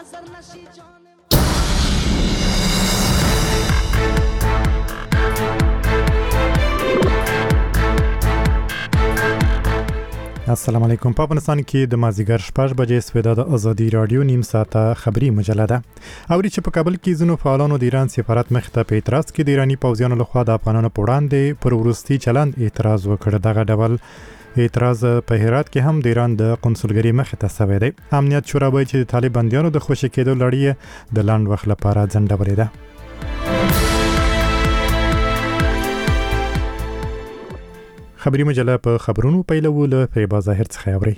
السلام علیکم. په افغانستان کې د مازیګر 6 بجې سویدا د ازادي رادیو نیم ساعته خبری مجله ده. اوري چې په کابل کې ځینو فعالانو د ایران سفارت مخ ته په اعتراض کې د ایرانی پوځیانو لخوا د افغانانو په وړاندې پر ورستي چلند اعتراض وکړ. دغه ډول اعتراض په هرات کې هم د ایران د قونسلګری مخ ته سوی دی. امنیت شورا وایي چې د طالبانیانو د خوشی کېدو لړۍ د لاند وخت لپاره ځنډولې ده. خبری مجله په خبرونو پیلو له فریبا ظاهر څخه اوري.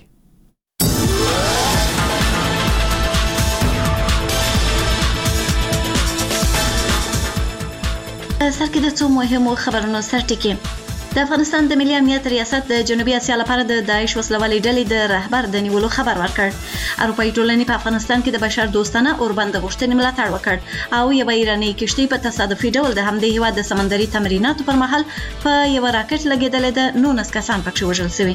سرکې د څو مهمو خبرونو سرټکی. د افغانستان د ملي امنیت ریاست د جنوبي اسیا لپاره د داعش وسلوالې ډلې د رهبر د نیولو خبر ورکړ. اروپایي ټولنې په افغانستان کې د بشر دوستانه اوربند غوښتنې ملاتړ وکړ او یو ایرانی کشتۍ په تصادفي ډول د همدې هیواد د سمندري تمریناتو پر مهال په یو راکټ لګېدلې ده. 19 کسان پکې وژل شوي.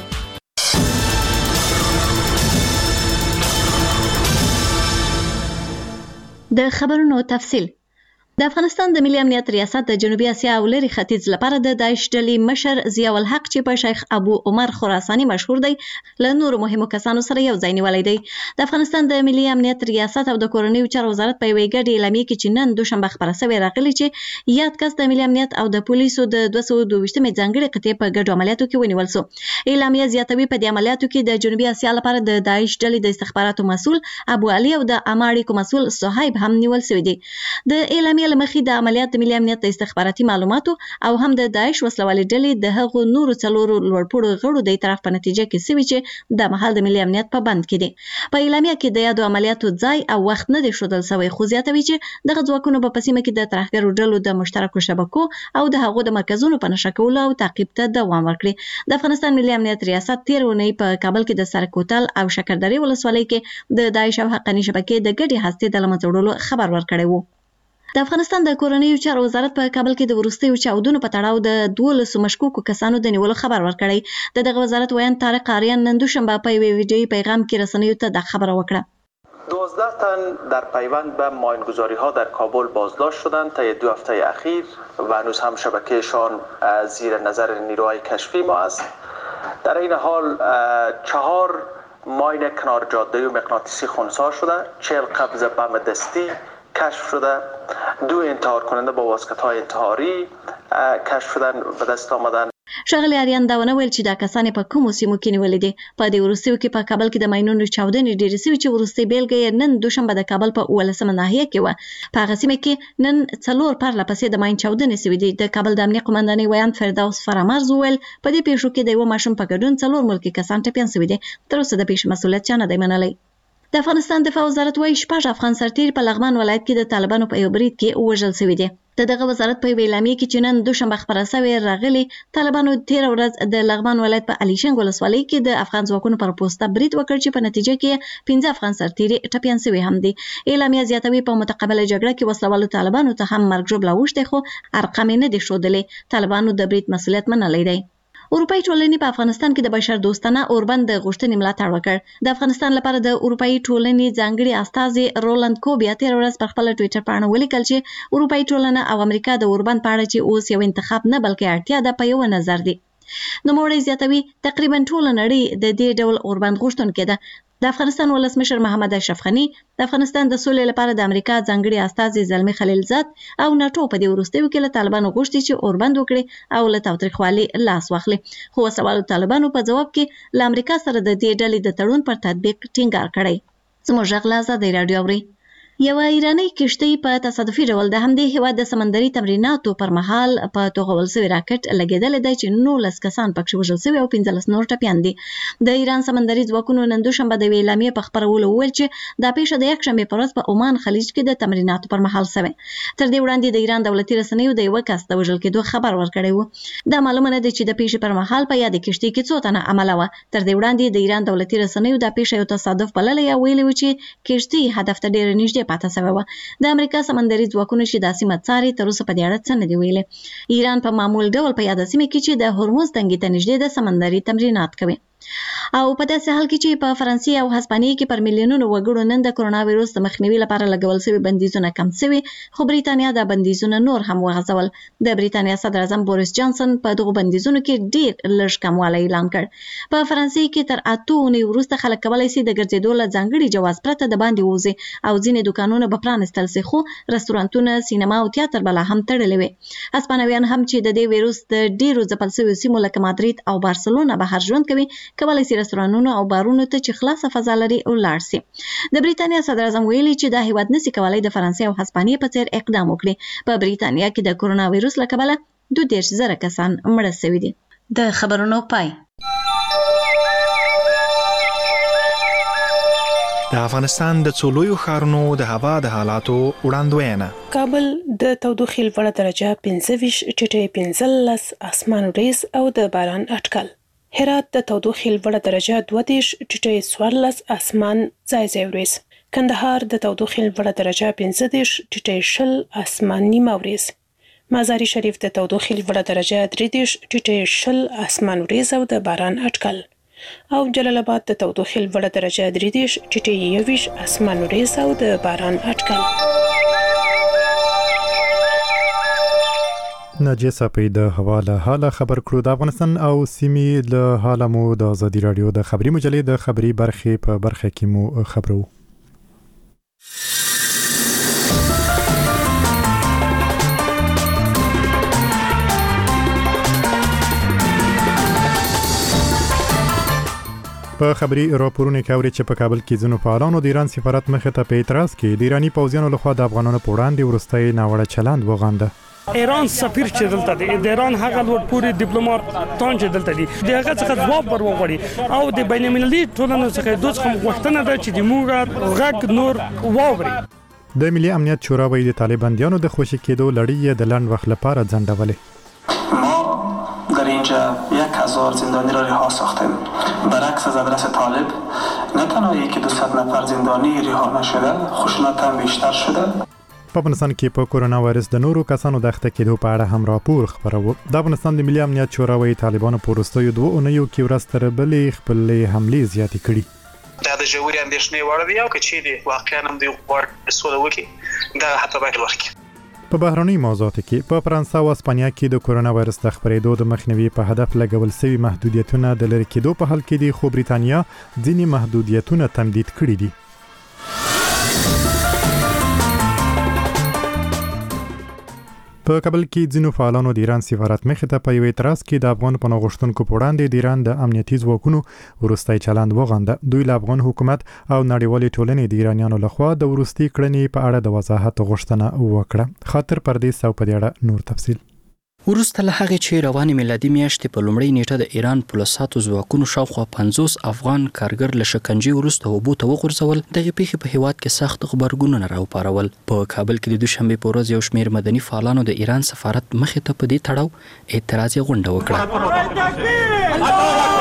د خبرونو تفصیل. د افغانستان د ملي امنیت ریاست د جنوبي اسیا او لري ختیځ لپاره د داعش ډلې مشر ضیاء الحق چې په شیخ ابو عمر خراساني مشهور دی له نورو مهمو کسانو سره یو ځای نیولای دی. د افغانستان د ملي امنیت ریاست او د کورنیو چارو وزارت په یوې ګډې اعلامیې کې چې نن دوشنبه خبره شوې راغلي چې یاد کس د ملي امنیت او د پولیسو د 222مې ځانګړي قطعې په ګډو عملیاتو کې ونیول شو. اعلامیه زیاتوي په دې عملیاتو کې د جنوبي اسیا لپاره د داعش ډلې د استخباراتو مسؤل ابو علي او د اماړي مسؤل صهیب هم نیول شوی دی. د اعلامیه لمخې د عملیات د ملي امنیت د استخباراتي معلوماتو او هم د داعش وسلوالې ډلې د هغو نورو څلورو لوړپوړو غړو د اعتراف په نتیجه کې سوي چې د مهال د ملي امنیت په بند کې دي. په اعلامیه کې د یادو عملیاتو ځای او وخت نه دی ښودل شوی، خو زیاتوي چې دغه ځواکونه په سیمه کې د ترهګرو ډلو د مشترکو شبکو او د هغو د مرکزونو په نشه کولو او تعقیب ته دوام ورکړي. د افغانستان ملي امنیت ریاست تیر اونۍ په کابل کې د سرکوتل او شکردرې ولسوالۍ کې د داعش او حقاني شبکې د ګډې هستې د له منځه وړلو خبر ورکړی و. د افغانستان د کورنیو چارو وزارت په کابل کې د وروستیو چاودنو په تړاو د 12 مشکوکو کسانو د نیولو خبر ورکړی. دغه وزارت ویان طارق آریان نن دوشنبه په یوه ویډیویي پیغام کې رسنیو ته د خبره وکړه. 12 تن در پیوند به ماینگذاری ها در کابل بازداشت شدند طی 2 هفته اخیر و هنوز هم شبکهشان زیر نظر نیروهای کشفی ما است. در این حال 4 ماین کنار جاده و مغناطیسی خنثی شده، 40 قبض بم دستی کشف شده، 2 انتحار کننده با واسکت‌های انتحاری کشف شدن به دست آمدن. ښاغلي آریان دا ونه ویل چې دا کسانې په کومو سیمو کې نیولې دي. په دې وروستیو کې په کابل کې د ماینونو چاودنې ډېرې سوي چې وروستۍ بیلګه یې نن دوشنبه د کابل په 18مه ناحیه کې وه. په هغه سیمه کې نن 4 پرله پسې د ماین چاودنې سوي دي. د کابل د امنیه قومندانۍ ویان فردوس فرامرز وویل په دې پیښو کې د یوه ماشوم په ګډون 4 ملکي کسان ټپیان سوي دي. تر اوسه د پیښې مسؤلیت چا نه دی منلی. د افغانستان دفاع وزارت وايي 6 افغان سرتیري په لغمان ولایت کې د طالبانو په یو برید کې وژل شوي دي. دغه وزارت په اعلامیه کې چې نن دوشنبه خبره شوې راغلي طالبانو تیر ورځ د لغمان ولایت په علیشنګ ولسوالۍ کې د افغان ځواکونو پر پوسټه برید وکړ چې په نتیجه کې 15 افغان سرتیري ټپیان شوي هم دي. اعلامیه زیاتوي په متقابله جګړه کې وسلوالو طالبانو ته هم مرګ ژوبله اوښتې خو ارقام نه دي ښودلې. طالبانو د برید مسؤلیت منلی دی. اروپایي ټولنې په افغانستان کې د بشر دوستانه اوربند غوښتنې ملاتړ وکړ. د افغانستان لپاره د اروپایي ټولنې ځانګړي استازي رولند کوبیا تیر ورځ په خپل ټویټر باندې ولیکل چې اروپایي ټولنه او امریکا د اوربند په اړه چې اوس یو انتخاب نه بلکې اړتیا ده په یو نظر دي. نوموړی زیاتوي تقریبا ټول نړۍ د دې ډول اوربند غوښتونکې ده. د افغانستان ولسمشر محمد اشرف غني د افغانستان د سولې لپاره د امریکا ځانګړي استازي زلمي خلیلزاد او ناتو په دې وروستیو کې له طالبانو غوښتي چې اوربند وکړي او له تاوتریخوالي لاس واخلي. خو وسوالو طالبانو په جواب کې له امریکا سره د دې ډلې د تړون پر تطبیق ټینګار کړی. زموږ غږ له آزادۍ راډیو اوري. یو ایرانی کشتۍ په تصادفي ډول د همدې هیواد د سمندري تمریناتو پر مهال په توغول شوی راکټ لګېدلی دی چې 19 کسان پکې وژل شوي او 15 نور ټپیان دي. د ایران سمندري ځواکونو نن دوشنبه د اعلامیې په خپرولو وویل چې دا پیښه د یکشنبې په ورځ په عمان خلیج کې د تمریناتو پر مهال شوې. تر دې وړاندې د ایران دولتي رسنیو د یو کس د وژل کېدو خبر ورکړی و. دا معلومه نه ده چې د پیښې پر مهال په یاد کشتۍ کې څو تنه عمله وه. تر دې وړاندې د ایران دولتي رسنیو دا پیښه یو تصادف بللی او ویلي و چې کشتۍ هدف ته ډېره نږدې پاتې شوې وه. د امریکا سمندري ځواکونو چې دا سیمه څاري تر اوسه په دې اړه څه نه دي ویلي. ایران په معمول ډول په یاده سیمه کې چې د هرمز تنګي ته نږدې د سمندري تمرینات کوي. او په داسې حال کې چې په فرانسې او هسپانیې کې پر میلیونونو وګړو نن د کرونا وایروس د مخنیوي لپاره لګول شوي بندیزونه کم شوي، خو بریتانیا دا بندیزونه نور هم وغځول. د بریتانیا صدر اعظم بوریس جانسن په دغو بندیزونو کې ډیر لږ کموالی اعلان کړ. په فرانسې کې تر 8 اونۍ وروسته خلک کولی شي د ګرځېدو له ځانګړي جواز پرته د باندې ووځي او ځینې دوکانونه به پرانستل شي، خو رستورانتونه، سینما او تیاتر به لا هم تړلې وي. هسپانویان هم چې د دې وایروس د ډیرو ځپل شویو سیمو لکه مادرید او بارسلونا بهر ژوند کوي، کولی شي رستورانونو او بارونو ته چې خلاصه فضا لري ولاړ شي. د بریتانیا صدر اعظم ویلي چې دا هیواد نشي کولی د فرانسې او هسپانیې په څیر اقدام وکړي. په بریتانیا کې د کرونا وایروس له کبله 22,000 کسان مړه شوي دي. د خبرونو پای. د افغانستان د څو لویو ښارونو د هوا د حالاتو وړاندوینه. کابل د تودوخې لوړه درجه 25 ټیټه 15 اسمان وریځ او د باران اټکل. هرات د تودوخې لوړه درجه 22 ټیټه 14 اسمان ځای وریځ. کندهار د تودوخې لوړه درجه 15 ټیټه 20 اسمان نیمه وریځ. مزار شریف د تودوخې لوړه درجه 33 ټیټه 20 اسمان وریځ او د باران اټکل. او جلال آباد د تودوخې لوړه درجه 33 ټیټه 21 اسمان وریځ او د باران اټکل. ناجیه صافی د هوا له حاله خبر کړو. د افغانستان او سیمې له حاله مو د ازادي رادیو د خبري مجلې د خبري برخې په برخه کې مو خبرو. په خبري راپورونه کې اوري چې په کابل کې ځینو فعالانو د ایران سفارت مخې ته په اعتراض کې د ایرانی پوځیانو لخوا د افغانانو په وړاندې وروستۍ ناوړه چلند وغانده. ایران سفیر چې دلته دی، د ایران هغه لوړ پوری ډیپلوماټ تون چې دلته دی، د هغه څخه ځواب ورغړي او د بین المللي ټولنې څخه دوی څخه غوښتنه ده چې د موږ غږ نور واوري. د ملي امنیت شورا وایي د طالبانیانو د خوشی کېدو لړۍ د لنډ وخت لپاره ځنډولې. ما در اینجا 1000 زندانی را رها ساختیم. برعکس از آدرس طالب نه تنها 100 نفر زندانی رها نشده، خشونت هم بیشتر شده. په افغانستان کې په کرونا وایرس د نورو کسانو د اخته کېدو په اړه هم راپور خپرو. د افغانستان د ملي امنیت شورا وایي طالبانو په وروستیو 2 اونیو کې ورځ تر بلې خپلې حملې زیاتې کړي. دا د ژورې اندېښنې وړ دی او که چیرې واقعا هم دوی غواړي سوله وکړي، دا حتی باید وکړي. په بهرنۍ موضوعاتو کې په فرانسه او اسپانیا کې د کرونا وایرس د خپرېدو د مخنیوي په هدف لګول شوي محدودیتونه د لرې کېدو په حال کې دي، خو بریتانیا ځینې محدودیتونه تمدید کړي دي. په کابل کې ځینو فعالانو د ایران سفارت مخې ته په یو اعتراض کې د افغان پناه غوښتونکو په وړاندې د ایران د امنیتي ځواکونو وروستۍ چلند وغانده. دوی له افغان حکومت او نړیوالې ټولنې د ایرانیانو لخوا د وروستي کړنې په اړه د وضاحت غوښتنه وکړه. خاطر پردیس او په دې اړه نور تفصیل. وروسته له هغې چې روانې میلادي میاشتې په لومړۍ نیټه د ایران پولیساتو ځواکونو شاوخوا 50 افغان کارګر له شکنجې وروسته اوبو ته وغورځول، دغې پیښې په هیواد کې سخت غبرګونونه راوپارول. په کابل کې د دوشنبې په ورځ یو شمېر مدني فعالانو د ایران سفارت مخې ته په دې تړاو اعتراضي غونډه وکړه.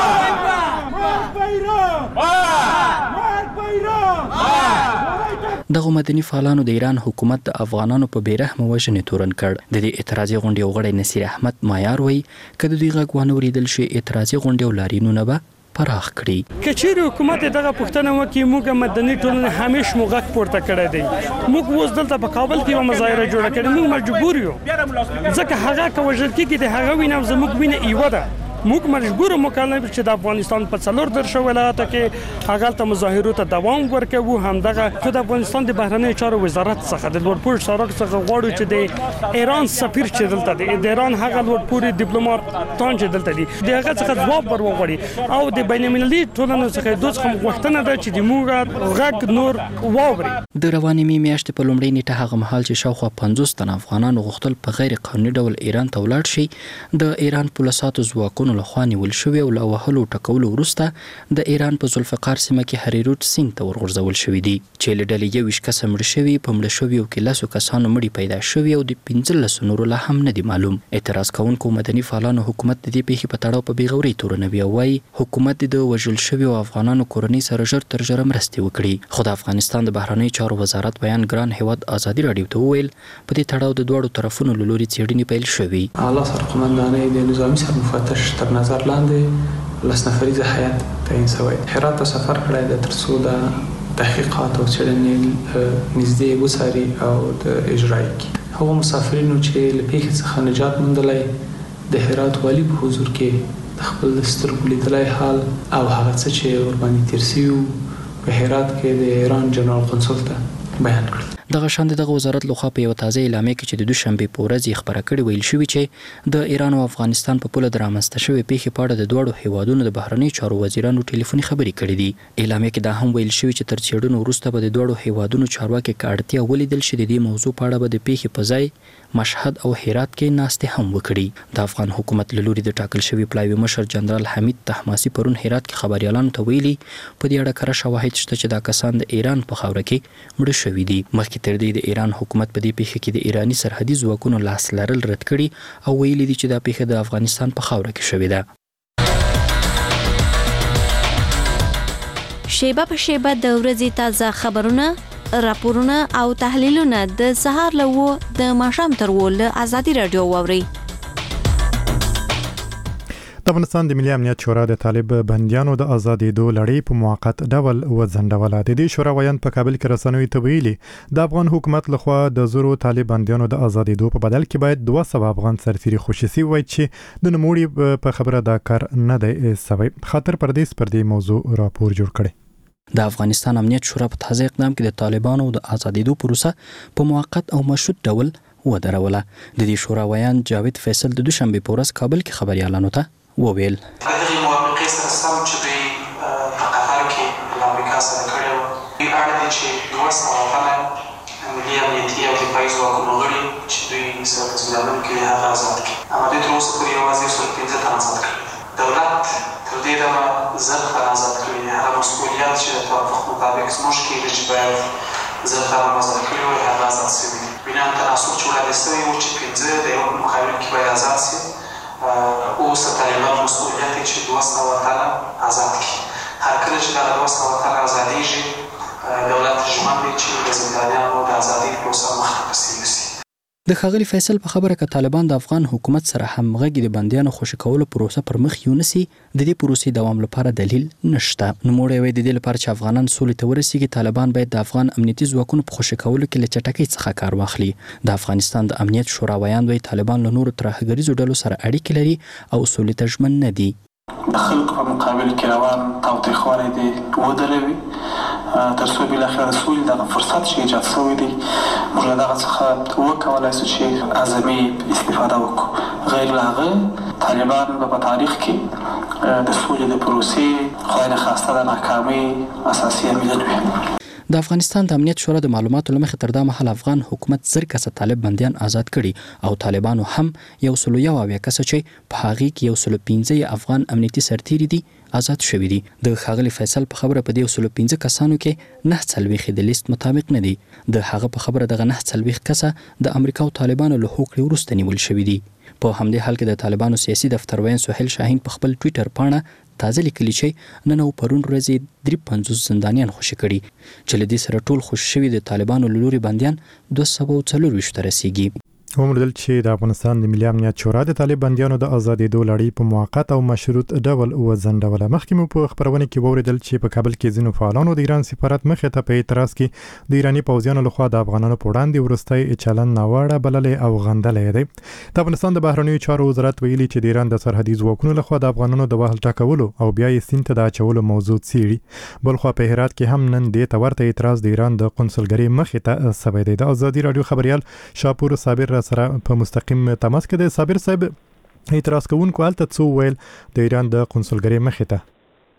دغه مدني فعالانو د ایران حکومت د افغانانو په بیرحمه وژنې تورن کړ. د دې اعتراضي غونډې یو غړی نصیر احمد مایار وایي که د دوی غږ ونه اورېدل شي اعتراضي غونډې او لاریونونه به پراخ کړي. که چیرې حکومت دغه پوښتنه وکړي، موږ مدني ټولنې همیشه موږ غږ پورته کړی دی. موږ اوس دلته په کابل کې یوه مظاهره جوړه کړې، موږ مجبور یو ځکه هغه که وژل کېږي د هغه وینه زموږ وینه ایوه ده. موږ مجبور مکلف چې د افغانستان په 4 ولایتو کې هغه ته مظاهرو ته دوام ورکوو. همدغه خو د افغانستان د بهرنی چارو وزارت څخه د لوړپوړ سړک څخه غواړو چې د ایران سفیر چې دلته دی، د ایران هغه لوړپوړ ډیپلوماټ تون چې دلته دی، د هغه څخه ځواب ورغړي او د بین المللي ټولنې څخه دوی څخه غوښتنه ده چې د موږ غږ نور واوري. د روانې میاشتې په لومړۍ نیټه هغه مهال چې شاوخوا 50 تن افغانانو غوښتل په غیر قانوني ډول ایران ته ولاړ شي، د ایران پولیساتو ځواکونو لخوا نیول شوی او له وهلو ټکولو وروسته د ایران په ذوالفقار سیمه کې هریروت سیند ته ورغورځول شوي دي، چې له ډلې 21 کسه مړه شوي، په مړه شویو کې 10 کسانو مړي پیدا شوي او د 15 نورو لا هم نه دي معلوم. اعتراض کوونکو مدني فعالانو حکومت د دې پیښې په تړاو په بېغورۍ تورنوي او وایي حکومت د وژل شویو افغانانو کورنۍ سره ژر تر ژره مرستې وکړي. خو د افغانستان د بهرنیو چارو وزارت بیان ګران هیواد ازادي راډیو ته وویل په دې تړاو د دواړو طرفونو له لوري څېړنې پیل شوي. اعلی سرقمندانه د نظامی سرمفتش تر نظر لاندې 10 نفریزه هیئت تعیین شوی. هرات ته سفر کړی د ترڅو د تحقیقات او څېړنې نږدې وڅاري او د اجرایي کړي. هغو مسافرینو چې له پیښې څخه نجات موندلی د هرات والي په حضور کې د خپل سترګو لیدلی حال او هغه څه چې ورباندې تېر سوي په هرات کې د ایران جنرال قونسل ته بیان کړل. دغه شان دغه وزارت لخوا په یو تازه اعلامیه کې چې د دوشنبه په ورځ یې خبره کړې ویل شوی چې د ایران او افغانستان په پوله درامسته شوی پیښې په اړه د دوړو هیوادونو د بهرنی چارو وزیرانو ټلیفوني خبرې کړې دي. اعلامیه کې دا هم ویل شوی چې تر څېړنو وروسته به د دوړو هیوادونو چارواکي کاړتیا ولیدل شي د دې موضوع په اړه به د پیښې په ځای مشهد او هرات کې ناستې هم وکړي. د افغان حکومت له لوري د ټاکل شوی پلایوي مشر جنرال حمید طهماسي پرون هرات کې خبريالانو ته ویلي په دې اړه کره شواهد شته چې دا کسان د ایران په خاوره کې مړه شوي دي. مخکې تر دې د ایران حکومت په دې پیښه کې د ایرانی سرحدي ځواکونو لاس لرل رد کړي او ویلي دي چې دا پیښه د افغانستان په خاوره کې شوې ده. شیبه په شیبه د ورځې تازه خبرونه، راپورونه او تحلیلونه د سهار له 9 د ماښام تر 10 له ازادي رادیو واوري. د افغانستان د ملي امنیت شورا د طالب بندیانو د آزادېدو لړۍ په موقت ډول وځنډوله. د دې شورا ویاند په کابل کې رسنیو ته ویلي د افغان حکومت لخوا د زورو طالب بندیانو د آزادېدو په بدل کې باید 200 افغان سرتیري خوشي وای چې د نوموړي په خبره دا کار نه دی سوی. خاطر پردیس پر دې موضوع راپور جوړ کړي. د افغانستان امنیت شورا په تازه اقدام کې د طالبانو د آزادېدو پروسه په موقت او مشروط ډول ودروله. د دې شورا ویاند جاوید فیصل د دوشنبه په ورځ کابل کې خبريالانو ته وویل هغه موافقه سره سم چې دوی په قطر کې له امریکا سره کړی و. دوی اړ دي چې 200 افغان ملي امنیتي او دفاعي ځواکونه غړي چې دوی سره په ځوانانو کې هغه آزاد کړي. اما دوی تر اوسه پورې یوازې 15 تن آزاد کړي. دولت تر دې دمه زر تن آزاد کړي. هغه مسؤلیت چې د توافق مطابق زموږ کېږي چې باید زر تن آزاد کړي وي هغه آزاد شوي دي. بنا تناسب چې وړاندې شوی و چې 15 د یو مقابل کې باید آزاد شي. اوس د طالبانو مسؤلیت دی چې 200 تنه آزاد کړي. هر کله چې دغه 200 تنه ازادېږي دولت ژمن دی چې د زندانیانو د ازادۍ پروسه مخته پسې یوسي. د ښاغلي فیصل په خبره کې طالبان د افغان حکومت سره همغږي د بندیانو خوشي کولو پروسه پر مخ یونسي د دې پروسې دوام لپاره دلیل نشته. نوموړی وایي د دې لپاره چې افغانان سولې ته ورسیږي طالبان باید د افغان امنیتي ځواکونو په خوشي کولو کې له چټکۍ څخه کار واخلي. د افغانستان د امنیت شورا ویاند وایي طالبان له نورو ترهګریزو ډلو سره اړیکې لري او سولې ته ژمن نه دي. د خلکو په مقابل کې روان تاوتریخوالی دی ودروي تر څو بالاخره د سولې دغه فرصت چې ایجاد شوی دی موږ له دغه څخه وکولی شو چې اعظمي استفاده وکړو. غیر له هغه طالبان به په تاریخ کې د سولې د پروسې خدای نخواسته د ناکامۍ اساسي عامل وي. د افغانستان د امنیت شورا د معلوماتو لمخې تر دا مهال افغان حکومت 10 کسه طالب بندیان آزاد کړي او طالبانو هم 101 کسه چې په هغه کې 115 افغان امنیتي سرتیري دي آزاد شوي دي. د ښاغلي فیصل په خبره په دې 115 کسانو کې 9 د لیست مطابق نه دي. د هغه په خبره دغه 9 کسه د امریکا او طالبانو له هوکړې وروسته نیول شوي دي. په همدې حال کې د طالبانو سیاسي دفتر وین سهیل شاهین په خپل ټوئیټر پاڼه تازه لیکلي چې نن او پرون ورځې 53 زندانیان خوشي کړي چې له دې سره ټول خوشي شوي د طالبانو له لوري بندیان 240 ته رسیږي. وموندل چې د افغانستان د ملي امنیت شورا د طالب بندیانو د آزادېدو لړۍ په موقت او مشروط ډول وځنډوله. مخکې مو په خبرونه کې ووریدل چې په کابل کې ځینو فعالانو د ایران سفارت مخې ته په اعتراض کې د ایرانی پوځیانو لخوا د افغانانو په وړاندې وروستی چلن ناوړه بللې او غندلې دی. د افغانستان د بهرنیو چارو وزارت ویلي چې د ایران د سرحدي ځواکونو لخوا د افغانانو د وهل ټاکولو او بیا یې سیند ته د اچولو موضوع څیړي. بلخوا په هرات کې هم نن دې ته ورته اعتراض د ایران د قونسلګرۍ مخې ته سوی دی. د ازادي رادیو خبريال شاپور صابر را سره په مستقیم تماس کې د صابر صاحب اعتراض کوونکو هلته څو ویل د ایران د قونسلګرۍ مخې ته.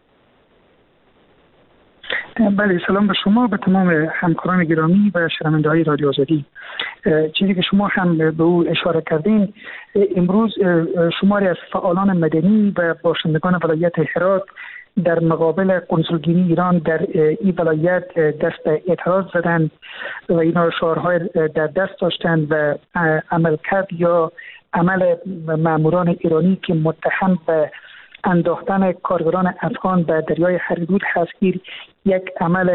بله سلام به شما، به تمام همکاران گرامی و شنونده‌های رادیو آزادی. چیزی که شما هم به او اشاره کردین، امروز شماری از فعالان مدنی و باشندگان ولایت هرات در مقابل قنسولگری ایران در این ولایت دست به اعتراض زدند و اینا شعارهای در دست داشتند و عملکرد یا عمل ماموران ایرانی که متهم به انداختن کارگران افغان به دریای هریرود هستگیر یک عمل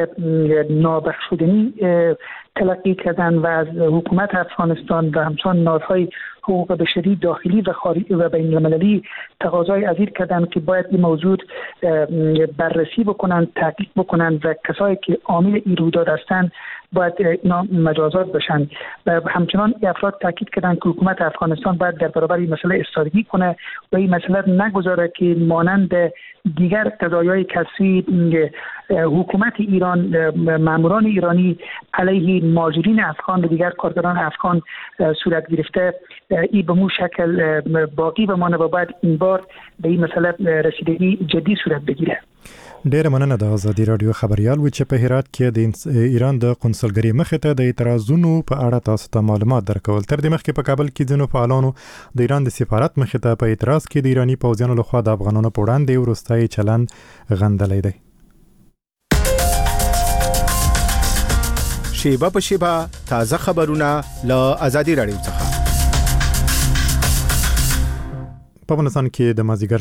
نابخشودنی تلقی کردند و از حکومت افغانستان و همچنان نهادهای حقوق بشری داخلی و بین المللی تقاضای از این کردن که باید این موضوع بررسی بکنن، تحقیق بکنن و کسایی که عامل این رویداد هستند باید اینا مجازات بشن. و همچنان افراد تاکید کردن که حکومت افغانستان باید در برابر این مسئله ایستادگی کنه و این مسئله نگذاره که مانند دیگر قضایای کسی حکومت ایران، ماموران ایرانی علیه مهاجرین افغان و دیگر کارگران افغان صورت گرفته این به مو شکل باقی بمانه و باید این بار به این مسئله رسیدگی جدی صورت بگیره. ډیره مننه د ازادي رادیو خبريال و چې په هرات کې د ایران د قونسلګری مخې ته د اعتراضونو په اړه تاسو ته معلومات درکول. تر دې مخکې په کابل کې ځینو فعالانو د ایران د سفارت مخې ته په اعتراض کې د ایرانی پوځیانو لخوا د افغانانو په وړاندې وروستي چلند غندلی دی. شیبه په شیبه تازه خبرونه له ازادي رادیو څخه. په افغانستان کې د مازیګر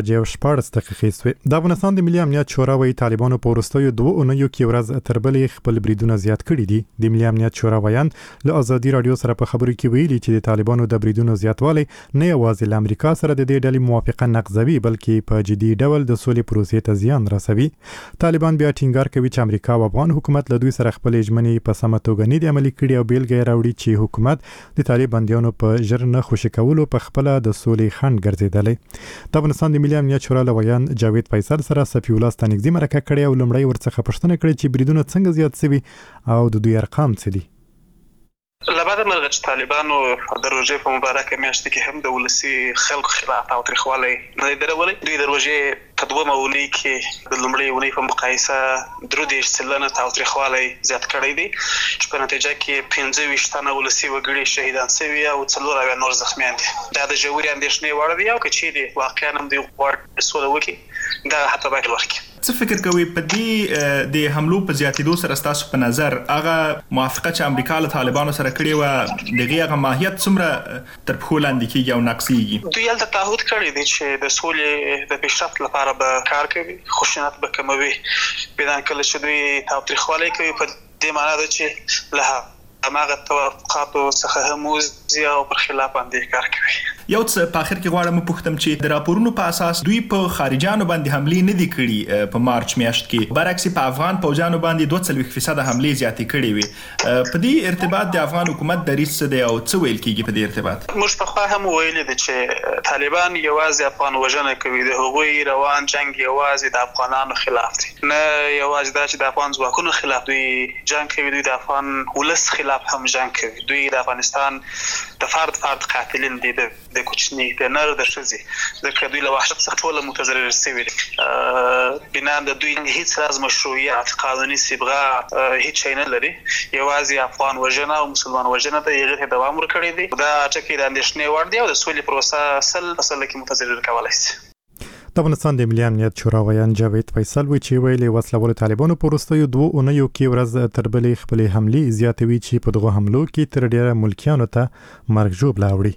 6:14 سوې. د افغانستان د ملي امنیت شورا وایي طالبانو په وروستیو 2 اونیو کې ورځ تر بلې خپل بریدونه زیات کړي دي. د ملي امنیت شورا وایان له ازادي رادیو سره په خبرو کې ویلي چې د طالبانو د بریدونو زیاتوالی نه یوازې له امریکا سره د دې ډلې موافقه نقضوي بلکې په جدي ډول د سولې پروسې ته زیان رسوي. طالبان بیا ټینګار کوي چې امریکا او افغان حکومت له دوی سره خپل ژمنې په سمه توګه نه دي عملي کړي او بیلګه راوړي چې حکومت د طالب بندیانو په ژر نه خوشي کولو په خپل د سولې خنډ ګرځیدلی. د افغانستان د ملي امنیت شورا لویان جاوید فیصل سره صفی الله ستانګزی مرکه کړې او لمړی ورڅخه پوښتنه کړې چې بریدونه څنګه زیات شوي او د دوی ارقام څه دي. لبعد مرغه چې طالبانو د روژې په مبارکه میاشت کې هم د ولسی خلکو خلاف او تاریخوالي نه درولې. دوی د روژې په دوه اونۍ کې د لومړۍ اونۍ په مقایسه 3% تاریخوالي زیات کړی دی چې په نتیجه کې 25 تنه ولسی وګړي شهیدان شوي او 4 نور زخمیان دي. دا د جوړې اندېښنې وړ دی او چې دی واقعا هم د غوړ سوله وکي دا حتی باید ورکړي. څه فکر کوي په دې د حملو په زیاتېدو سره تاسو په نظر هغه موافقه چې امریکا له طالبانو سره کړې و دغه هغه ماهیت څومره تر پخو لاندې کیږي او نقصيږي؟ دوی یلته تعهد کړی دی چې د سولې د پیشرفت لپاره به کار کوي، خشونت به کموي. بدان کله چې دوی تاوتریخوالی کوي په دې معنی ده چې له هماغه توافقاتو څخه هم وزي او پر خلاف باندې کار کوي. یو څه په اخر کې غواړم پوښتم چې د راپورونو په اساس دوی په خارجانو باندې حملې نه دي کړي په مارچ میاشت کې، برعکس په افغان پوجانو باندې 22% حملې زیاتې کړې وي. په دې ارتباط د افغان حکومت دریځ څه دی او څه ویل کیږي په دې ارتباط؟ موږ په خوا هم ویل دي چې طالبان یوازې افغان وژنه کوي، د هغوی روان جنگ یوازې د افغانانو خلاف دی، نه یوازې دا چې د افغان ځواکونو خلاف دوی جنگ کوي، دوی د افغان ولس خلاف هم جنگ کوي. دوی د افغانستان د فرد قاتلین دي، د کوچنی د نر د شزي ځکه دوی له وحشت څخه ټول متضرر شوي دي. بنا د دوی هیڅ راز مشروعیت قانوني صبغه هیڅ شی نه لري، یوازې افغان وژنه او مسلمان وژنه ته یې غوښتل دوام ورکړي دي. دا ټکی د اندېښنې وړ دی او د سولې پروسه سل کې متضرر کولای شي. د افغانستان د ملي امنیت شورا ویان جاوید فیصل وی چې ویلي وسلوال طالبانو په وروستیو 2 اونیو کې ورځ تر بلې خپل حملې زیاتوي چې په دغه حملو کې تر ډیره ملکیانو ته مرګ ژوبله وړي.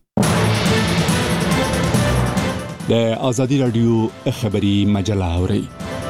د ازادي رادیو خبري مجله اوري.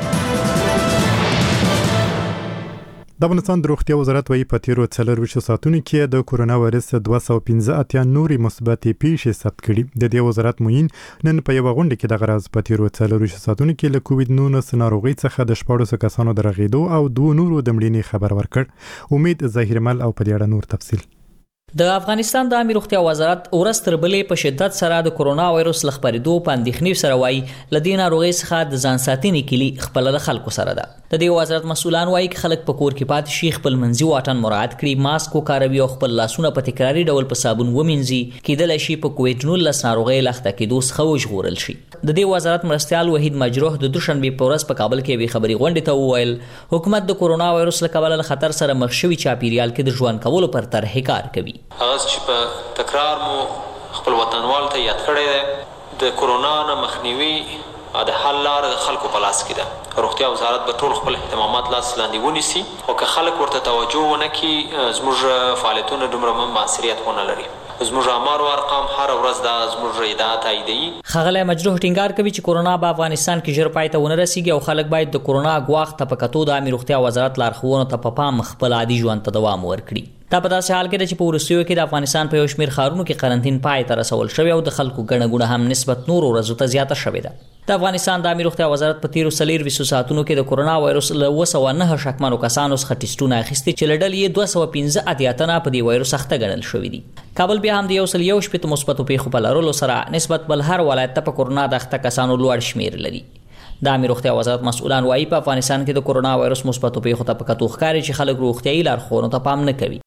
د افغانستان د روغتیا وزارت وایي په تیرو 24 ساعتونو کې د کورونا وایرس 215 نورې مثبتې پیښې ثبت کړي. د دې وزارت موین نن په یو غونډه کې د غراز په تیرو 24 ساعتونو کې له کووډ-19 ناروغي څخه د 14 کسانو د رغیدو او 2 نورو د مړینې خبر ورکړ. امید ظاهرمل او په دې اړه نور تفصیل. د افغانستان د عامه روغتیا وزارت ورځ تر بلې په شدت سره د کورونا وایرس لخبرېدو په اندېښنې سره وایي لدې ناروغۍ څخه د ځان ساتنې کلی خپل له خلکو سره ده. د دې وزارت مسؤلان وایي چې خلک په کور کې پاتې شي، خپل منځي واټن مراعات کړي، ماسک وکاروي او خپل لاسونه په تکراري ډول په صابون ومینځي. کېدلی شي په کووډ-19 ناروغۍ لخته کېدو څخه وژغورل شي. د دې وزارت مرستیال وحید مجروح د دوشنبه په ورځ په کابل کې وی خبري غونډه ته وویل حکومت د کورونا وایرس له کبله له خطر سره مخ شوی چاپیریال کې د ژوند کولو پر طرحې کار کوي. تکرار مو خپل وطنوال ته یاد کړی دی. د کورونا نه مخنیوي د حل لاره د خلکو په لاس کې ده. روغتیا وزارت به ټول خپل اهتمامات لاس لاندې ونیسي او که خلک ورته توجه ونه کړي زموږ فعالیتونه دومره موثریت ونه لري. زموږ امر او ارقام هر ورځ د زموږ ادعا تاییدوي. ښاغلی مجروح ټینګار کوي چې کورونا په افغانستان کې ژر پای ته ونه رسیږي او خلک باید د کورونا ګواښ ته په کتو د عامه روغتیا وزارت لارښوونو ته په پام خپل عادي ژوند ته دوام ورکړي. دا په داسې حال کې چې په وروستیو کې د افغانستان په یو شمېر ښارونو کې قرنطین پای ته رسول شوی او د خلکو ګڼه ګوڼه هم نسبت نورو ورځو ته زیاته شوې ده. د افغانستان د عامه روغتیا وزارت په تیرو 24 ساعتونو کې د کورونا وایرس له 209 شکمنو کسانو څخه ټیسټونه اخیستي چې له ډلې 215 اتیاتنه په دې وایرس اخته ګڼل شوي دي. کابل بیا هم د 111 مثبتو پیښو په لرلو سره نسبت بل هر ولایت ته په کورونا د اخته کسانو لوړ شمیر لري. د عامه روغتیا وزارت مسؤلان وايي په افغانستان کې د کورونا وایرس مثبتو پیښو ته په کتو ښکاري چې خلک روغتیايي لارښوونو ته پام نه کوي.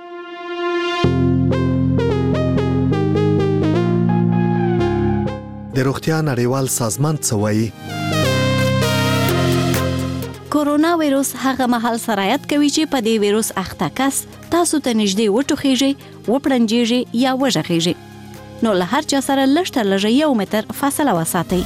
د روغتیا نړیوال سازمان څه وایي؟ کورونا وایرس هغه مهال سرایت کوي چې په دې وایرس اخته کس تاسو ته نږدې وټوخیږي، وپړنجیږي یا وژغیږي. نو له هر چا سره لږ تر لږه 1 متر فاصله وساتئ.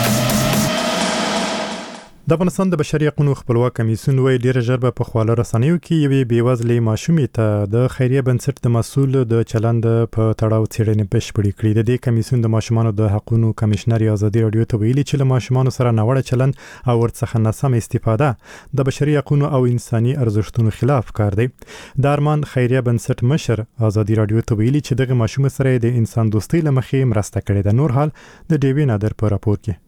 د افغانستان د بشري حقوقو خپلواک کمیسیون وایي ډېر ژر به په خواله رسنیو کې یوې بېوزلې ماشومې ته د خیریه بنسټ د مسؤل د چلند په تړاو څېړنې بشپړې کړې. د دې کمیسیون د ماشومانو د حقوقو کمشنر ازادي راډیو ته ویلي چې له ماشومانو سره ناوړه چلند او ورڅخه ناسم استفاده د بشري حقوقو او انساني ارزښتونو خلاف کار دی. د ارمان خیریه بنسټ مشر ازادي راډیو ته ویلي چې دغه ماشوم سره د انسان دوستۍ لمخې مرسته کړې ده. نور حال د ډیوی نادر په راپور کې.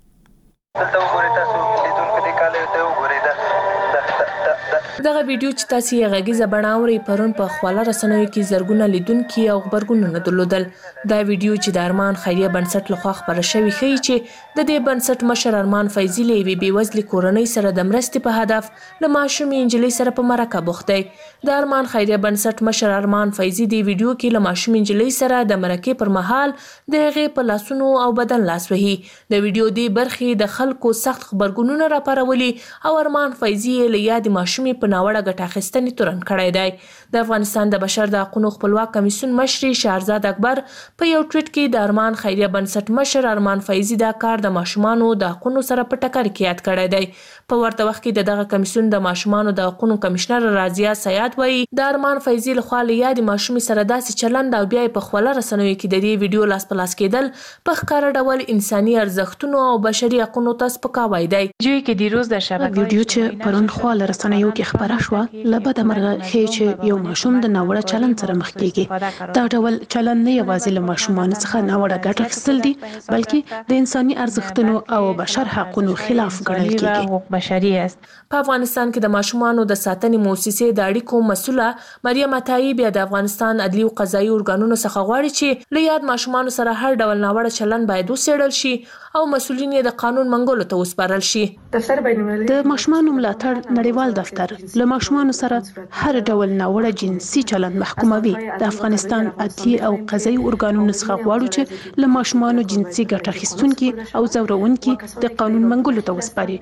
دغه ویډیو چې تاسو یې غږیزه بڼه اورئ پرون په خواله رسنیو کې زرګونه لیدونکي او خبرګونونه درلودل. دا ویډیو چې د ارمان خیریه بنسټ لخوا خپاره شوی ښیي چې د دې بنسټ مشر ارمان فیضي له یوې بېوزلې کورنۍ سره د مرستې په هدف له ماشومې نجلۍ سره په مرکه بوخت دی. د ارمان خیریه بنسټ مشر ارمان فیضي د ویډیو کې له ماشومې نجلۍ سره د مرکې پر مهال د هغې په لاسونو او بدن لاس وهي. د ویډیو دې برخې د خلکو سخت خبرګونونه راپارولي او ارمان فیضي له یادې ماشومې په ناوړه ګټه اخیستنې تورن کړی دی. د افغانستان د بشر د حقوقو خپلواک کمیسیون مشر شهرزاد اکبر په یو ټویټ کې د ارمان خیریه بنسټ مشر ارمان فیضي دا کار د ماشومانو د حقوقو سره په ټکر کې یاد کړی دی. په ورته وخت کې دغه کمیسیون د ماشومانو د حقوقو کمشنر رازیه سیاد وایي د ارمان فیضي لخوا له یادې ماشومې سره داسې چلند او بیا په خواله رسنیو کې د دې ویډیو لاس په لاس کېدل په ښکاره ډول انساني ارزښتونو او بشري حقوقو ته سپکاوی دی. ویډیو چې پرون خواله رسنیو کې خبره شوه لبد مرغه ښیي چې یو ماشوم د ناوړه چلند سره مخ کیږي. دا ډول چلند نه یوازې له ماشومانو څخه ناوړه ګټه اخیستل دي بلکې د انساني ارزښتونو او بشر حقوقو خلاف ګڼل کیږي. په افغانستان کې د ماشومانو د ساتنې مؤسسې د اړیکو مسؤله مریم عطایي بیا د افغانستان عدلي او قضایي ارګانونو څخه غواړي چې له یاد ماشومانو سره هر ډول ناوړه چلند باید وڅېړل شي او مسؤلین یې د قانون منګولو ته وسپارل شي. د ماشومانو ملاتړ نړیوال دفتر له ماشومانو سره هر ډول ناوړه جنسي چلند محکوموي. د افغانستان عدلي او قضایي ارګانونو څخه غواړو چې له ماشومانو جنسي ګټه اخیستونکي او ځورونکي د قانون منګولو ته وسپاري.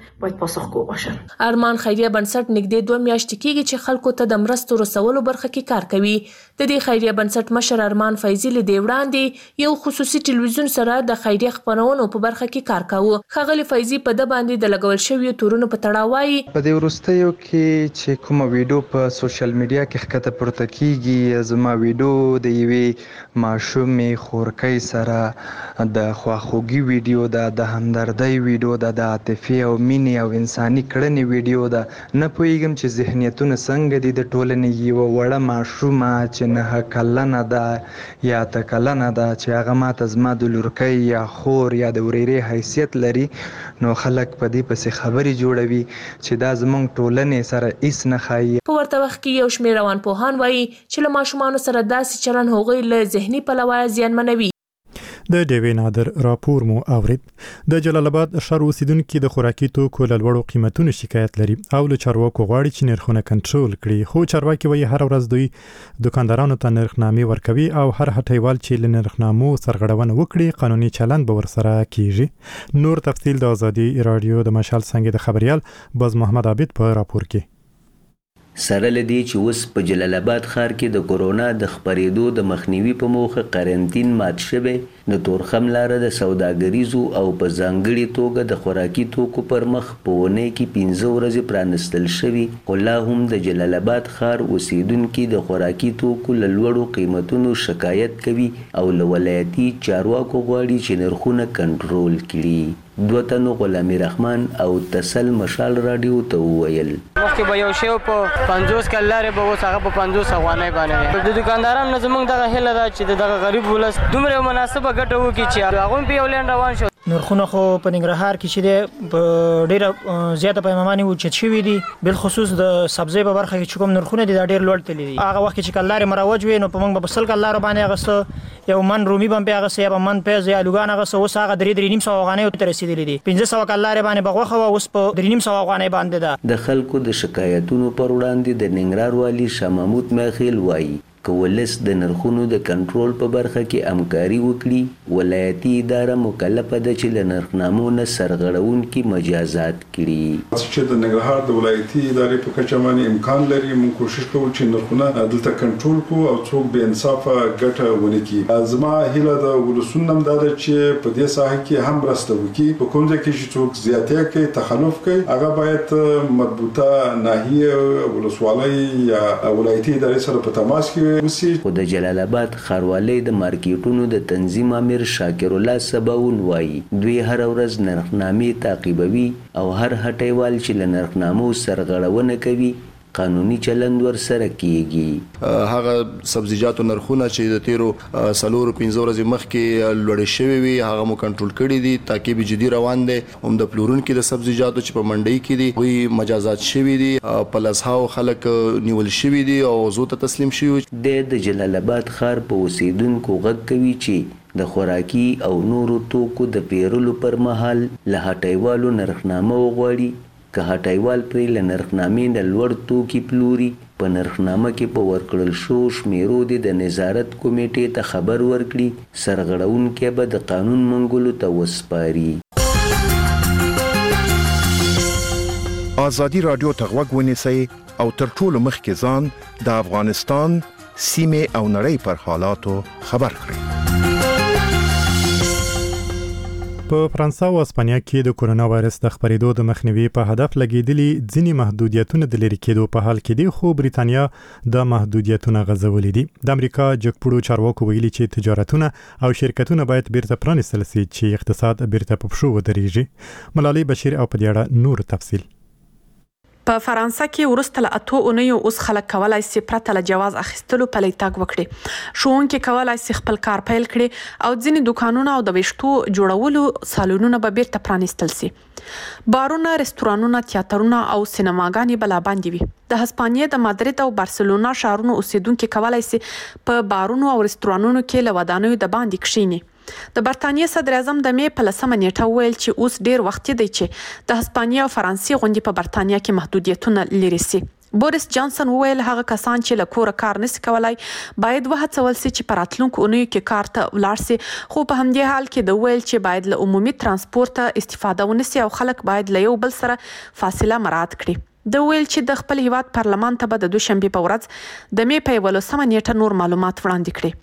ارمان خیریه بنسټ نږدې 2 میاشتې کېږي چې خلکو ته د مرستو رسولو برخه کې کار کوي. د دې خیریه بنسټ مشر ارمان فیضي له دې وړاندې یو خصوصي ټلویزیون سره د خیریه خپرونو په برخه کې کار کاوه. ښاغلي فیضي په د باندې د لګول شویو تورونو په تړاو وایي په دې وروستیو کې چې کومه ویډیو په سوشل میډیا کې ښکته پورته کیږي زما ویډیو د یوې ماشومې خورکۍ سره د خواخوږي ویډیو ده، د همدردۍ ویډیو ده، د عاطفي او مینې او انساني کړنې ویډیو ده. نه پوهیږم چې ذهنیتونه څنګه دي د ټولنې یوه وړه ماشومه چې 9 کلنه ده یا 8 کلنه ده چې هغه ماته زما د لورکۍ یا خور یا د ورېرې حیثیت لري نو خلک په دې پسې خبرې جوړوي چې دا زموږ ټولنې سره هیڅ نه ښایي. په ورته وخت کې یو شمېر روانپوهان وایي چې له ماشومانو سره داسې چلند هغوی له ذهني پلوه زیانمنوي. د ډیوی نادر راپور مو اورید. د جلال آباد ښار اوسیدونکو د خوراکي توکو له لوړو قیمتونو شکایت لري او له چارواکو غواړي چې نرخونه کنټرول کړي. خو چارواکي وایي هر ورځ دوی دکاندارانو ته نرخنامې ورکوي او هر هټیوال چې له نرخنامو سرغړونه وکړي قانوني چلند به ورسره کیږي. نور تفصیل د ازادي رادیو د مشال څنګه د خبريال باز محمد عابد په راپور کې. سره لدی چې اوس په جلال آباد ښار کې د کورونا د خپرېدو د مخنیوي په موخه قرنطین مات شوی. د تورخم لاره د سوداګریزو او په ځانګړي توګه د خوراکي توکو پر مخ په اونۍ کې 15 ورځې پرانستل شوي. خو لا هم د جلال آباد ښار اوسیدونکي د خوراکي توکو له لوړو قیمتونو شکایت کوي او له ولایتي چارواکو غواړي چې نرخونه کنټرول کړي. دوه تنو غلام رحمان او تسل مشال رادیو ته وویل مخکې به یو شی په 50 کال لارې به اوس هغه په 50 افغانۍ باندې د دکاندارانو نه زموږ دغه هیله ده چې دغه غریب ولس دومره مناسبه ګټه وکړي چې هغوی په یو لین روان شو. نرخونه خو په ننګرهار کې چې دی په ډیره زیاته پیمانه اوچت شوي دي، بالخصوص د سبزۍ په برخه کې چې کوم نرخونه دي دا ډیر لوړ تللي دي. هغه وخت چې کله لارې مروج وي نو په موږ به 100 کال لاره باندې اغسته یو من رومي باندې اغسته یا من پیاز یا لوګان اغسته، اوس هغه 3.5 افغانۍ ته رسیدلي دي. 500 کال لارې باندې بغوخه اوس په 3.5 افغانۍ باندې ده. د خلکو د شکایتونو پر وړاندې د ننګرهار والي شاه محمود میخیل وایي کولس د نرخونو د کنټرول په برخه کې همکاري وکړي، ولایتي اداره مکلفه ده چې له نرخنامو نه سرغړونکي مجازات کړي. چې د ننګرهار د ولایتي ادارې په کچه باندې امکان لري موږ کوشش کوو چې نرخونه دلته کنټرول کړو او څوک بې انصافه ګټه ونه کړي. زما هیله د ولسونو هم دا ده چې په دې ساحه کې هم مرسته وکړي. په کوم ځای کې چې څوک زیاتې کوي تخلف کوي هغه باید مربوطه ناحیه ولسوالۍ یا ولایتي ادارې سره په تماس کې خو د جلال آباد ښاروالۍ د مارکیټونو د تنظیم امیر شاکر الله سباون وایي دوی هر ورځ نرخنامې تعقیبوي او هر هټیوال چې له نرخنامو سرغړونه کوي قانوني چلند ور سره کیږي. هغه سبزیجاتو نرخونه چې د تیرو 4-5 ورځې مخکې لوړې شوې وي هغه مو کنټرول کړي دي. تعقیب جدي روان دی. هم د پلورونکو د سبزیجاتو چې په منډي کې دي وی مجازات شوي دي، پلسهاو خلک نیول شوي دي او زوته تسلیم شوي. د جلال آباد ښار په اوسیدونکو غږ کوي چې د خوراکي او نورو توکو د پیرلو پر مهال له هټیوالو نرخنامه وغواړي. که هټیوال پرې له نرخنامې نه لوړ توکي پلوري په نرخنامه کې په ورکړل شو شمیرو د نظارت کمیټې ته خبر ورکړي، سرغړونکي به د قانون منګولو ته وسپاري. ازادي رادیو ته غوږ ونیسئ او تر ټولو مخکې ځان د افغانستان سیمې او نړۍ پر حالاتو خبر کړئ. په فرانسه او اسپانیا کې د کورونا وایرس د خپرېدو د مخنیوي په هدف لګیدلي ځینې محدودیتونه د لرې کېدو په حال کې دي، خو بریتانیا د محدودیتونه غځولې دي. د امریکا جګپوړو چارواکو ویلي چې تجارتونه او شرکتونه باید بیرته پرانیستل شي چې اقتصاد بیرته په پښو ودرېږي. ملالۍ بشیر او په دې اړه نور تفصیل. په فرانسه کې ورسته له 8 اونیو اوس خلک کولای شي پرته له جواز اخیستلو پلی تګ وکړي. ښوونکي کولای شي خپل کار پیل کړي او ځینې دکانونه او د ویشتو جوړولو سالونونه به بیرته پرانیستل شي. بارونه، رستورانونه، تیاترونه او سینماګانې بلا باندې وي. د هسپانیې د مادرید او بارسلونا ښارونو اوسیدونکو کولای شي په بارونو او رستورانونو کې له ودانیو د باندې کښیني. د برتانیې صدر اعظم د مې په 10 نیټه ویل چې اوس ډیر وخت دی چې د هسپانیې او فرانسې غونډې په برتانیې کې محدودیتونه لري سي. بوریس جانسن ویل هغه کسان چې له کوره کار نشي کولای باید وهڅول شي چې په راتلونکو اونیو کې کار ته ولاړ شي، خو په همدې حال کې د ویل چې باید له عمومي ترانسپورت استفاده ونشي او خلک باید له یو بل سره فاصله مراعات کړي. د ویل چې د خپل هیواد پارلمان ته به د دوشنبه په ورځ د مې په 11 نیټه نور معلومات وړاندې کړي.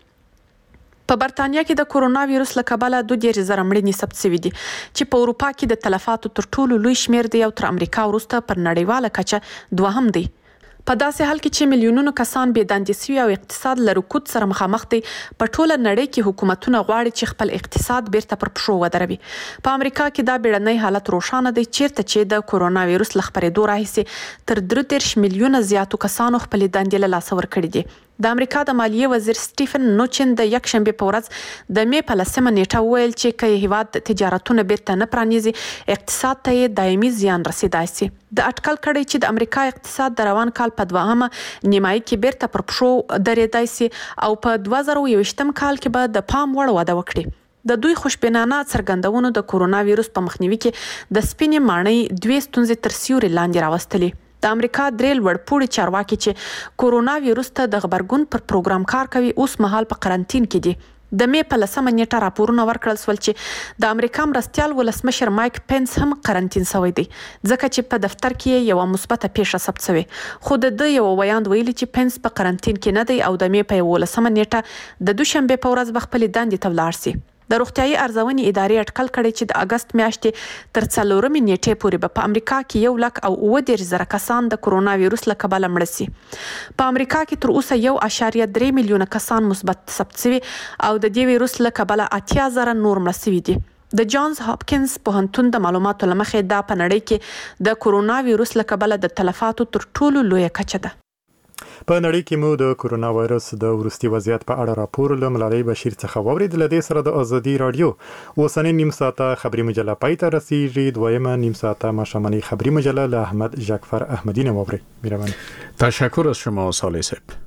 په برتانیا کې د کورونا وایرس له کبله 2,000 مړینې ثبت شوي دي چې په اروپا کې د تلفاتو تر ټولو لوی شمیر دی او تر امریکا وروسته پر نړیواله کچه دوهم دی. په داسې حال کې چې میلیونونو کسان بې دندې شوي او اقتصاد له رکود سره مخامخ دی، په ټوله نړۍ کې حکومتونه غواړي چې خپل اقتصاد بیرته پر پښو ودروي. په امریکا کې دا بیړنی حالت روښانه دی چیرته چې د کورونا وایرس له خپرېدو راهیسې تر 33 میلیونه زیاتو کسانو خپل دندې له لاسه ورکړي دي. د امریکا د مالیې وزیر سټیفن نوچن د یک شنبه په ورځ د مې په 10 نیټه ویل چې که هیواد تجارتونه بیرته نه پرانیزي اقتصاد ته دایمي زیان رسیدای شي. د اټکل کړي چې د امریکا اقتصاد د روان کال په 2مه نیمایي کې بیرته پر پښو درېدای شي او په 2020 کال کې به د پام وړ وده وکړي. د دوی خوشبینانه څرګندونو د کورونا وایرس په مخنیوي کې د سپینې ماڼۍ 2 ستونزې تر سیوري لاندې راوستلې. د امریکا درې لوړپوړي چارواکي چې کورونا وایرس ته د خبرګون پر پروګرام کار کوي اوس مهال په قرنټین کې دي. د مې په 10 نیټه راپورونه ورکړل شول چې د امریکا مرستیال ولسمشر مایک پنس هم قرنټین شوی دی ځکه چې په دفتر کې یو مثبته پیښه ثبت شوې، خو د یو ویاند ویلي چې پنس په قرنټین کې نه دی او د مې په 11 نیټه د دوشنبه په ورځ به خپل دندې ته ولاړ شي. د روغتیايي ارزونې ادارې اټکل کړي چې د اگست میاشتې تر 4 نیټې پورې به په امریکا کې 1,09,000 کسان د کورونا وایرس له کبله مړ شي. په امریکا کې تر اوسه 1.3 میلیونه کسان مثبت ثبت شوي او د دې وایرس له کبله 80,000 نور مړ شوي دي. د جانز هاپکینز پوهنتون د معلوماتو لمخې دا په نړۍ کې د کورونا وایروس له کبله د تلفاتو تر ټولو لویه کچه ده. په نړۍ کې مو د کورونا وایرس د وروستي وضعیت په اړه راپور له ملالۍ بشیر څخه واورېدل. د دې سره د ازادي رادیو اوسنۍ نیم ساعته خبري مجله پای ته رسیږي. دویمه نیم ساعته ماښامنۍ خبري مجله له احمد جعفر احمدی نه واورئ. مهرباني. تشکر از شما صالح صاحب.